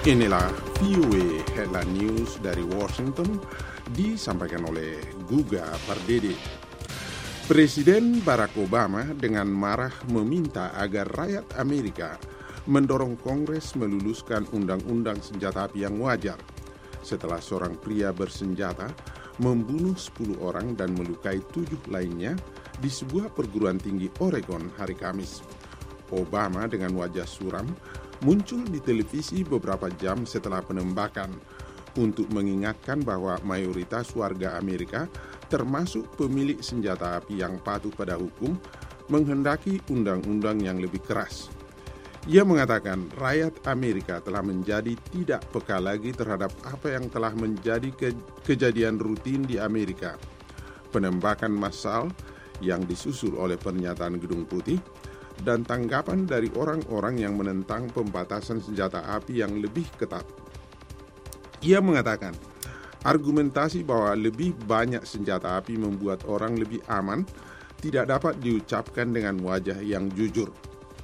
Inilah VOA Headline News dari Washington, disampaikan oleh Guga Pardede. Presiden Barack Obama dengan marah meminta agar rakyat Amerika mendorong Kongres meluluskan undang-undang senjata api yang wajar setelah seorang pria bersenjata membunuh 10 orang dan melukai 7 lainnya di sebuah perguruan tinggi Oregon hari Kamis. Obama dengan wajah suram muncul di televisi beberapa jam setelah penembakan untuk mengingatkan bahwa mayoritas warga Amerika, termasuk pemilik senjata api yang patuh pada hukum, menghendaki undang-undang yang lebih keras. Ia mengatakan rakyat Amerika telah menjadi tidak peka lagi terhadap apa yang telah menjadi kejadian rutin di Amerika. Penembakan massal yang disusul oleh pernyataan Gedung Putih dan tanggapan dari orang-orang yang menentang pembatasan senjata api yang lebih ketat. Ia mengatakan, argumentasi bahwa lebih banyak senjata api membuat orang lebih aman tidak dapat diucapkan dengan wajah yang jujur.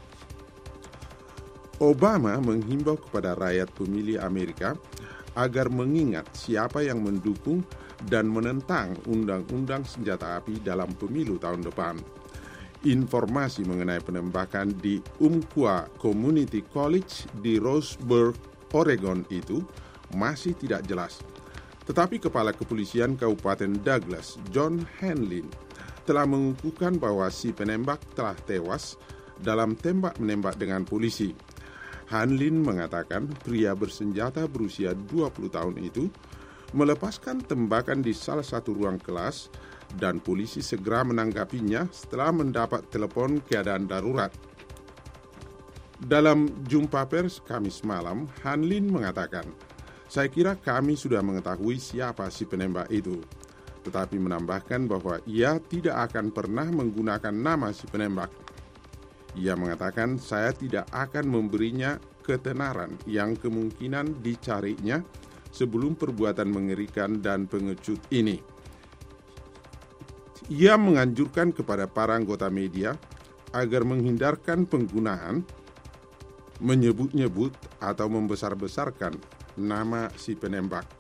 Obama menghimbau kepada rakyat pemilih Amerika agar mengingat siapa yang mendukung dan menentang undang-undang senjata api dalam pemilu tahun depan. Informasi mengenai penembakan di Umpqua Community College di Roseburg, Oregon itu masih tidak jelas. Tetapi Kepala Kepolisian Kabupaten Douglas, John Hanlin, telah mengukuhkan bahwa si penembak telah tewas dalam tembak-menembak dengan polisi. Hanlin mengatakan pria bersenjata berusia 20 tahun itu melepaskan tembakan di salah satu ruang kelas dan polisi segera menanggapinya setelah mendapat telepon keadaan darurat. Dalam jumpa pers Kamis malam, Hanlin mengatakan, "Saya kira kami sudah mengetahui siapa si penembak itu," tetapi menambahkan bahwa ia tidak akan pernah menggunakan nama si penembak. Ia mengatakan, "Saya tidak akan memberinya ketenaran yang kemungkinan dicarinya sebelum perbuatan mengerikan dan pengecut ini." Ia menganjurkan kepada para anggota media agar menghindarkan penggunaan, menyebut-nyebut atau membesar-besarkan nama si penembak.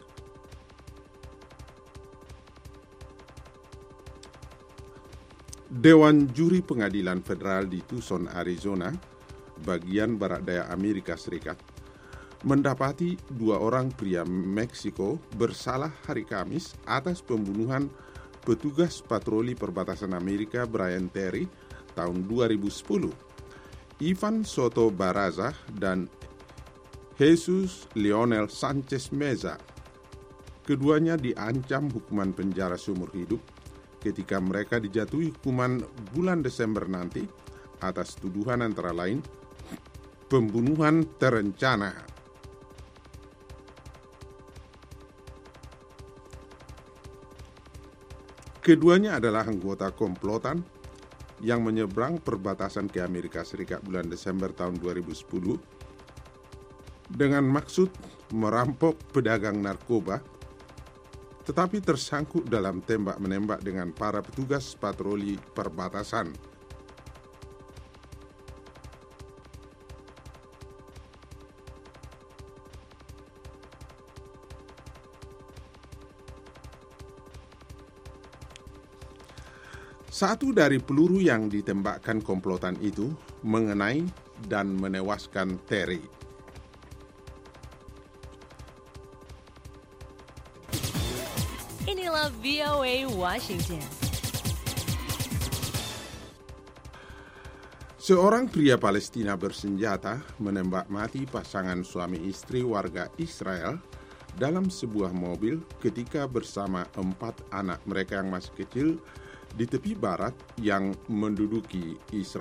Dewan Juri Pengadilan Federal di Tucson, Arizona, bagian barat daya Amerika Serikat, mendapati 2 orang pria Meksiko bersalah hari Kamis atas pembunuhan petugas patroli perbatasan Amerika Brian Terry tahun 2010. Ivan Soto Barraza dan Jesus Leonel Sanchez Meza. Keduanya diancam hukuman penjara seumur hidup ketika mereka dijatuhi hukuman bulan Desember nanti atas tuduhan antara lain pembunuhan terencana. Keduanya adalah anggota komplotan yang menyeberang perbatasan ke Amerika Serikat bulan Desember tahun 2010 dengan maksud merampok pedagang narkoba, tetapi tersangkut dalam tembak-menembak dengan para petugas patroli perbatasan. Satu dari peluru yang ditembakkan komplotan itu mengenai dan menewaskan Terry. Inilah VOA Washington. Seorang pria Palestina bersenjata menembak mati pasangan suami istri warga Israel dalam sebuah mobil ketika bersama 4 anak mereka yang masih kecil di tepi barat yang diduduki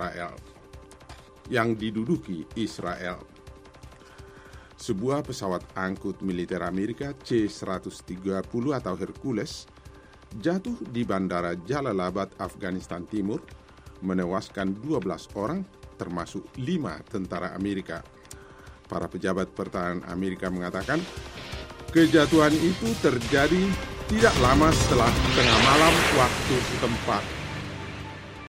Israel. Sebuah pesawat angkut militer Amerika C-130 atau Hercules jatuh di Bandara Jalalabad, Afghanistan Timur, menewaskan 12 orang, termasuk 5 tentara Amerika. Para pejabat pertahanan Amerika mengatakan kejatuhan itu terjadi tidak lama setelah tengah malam waktu setempat.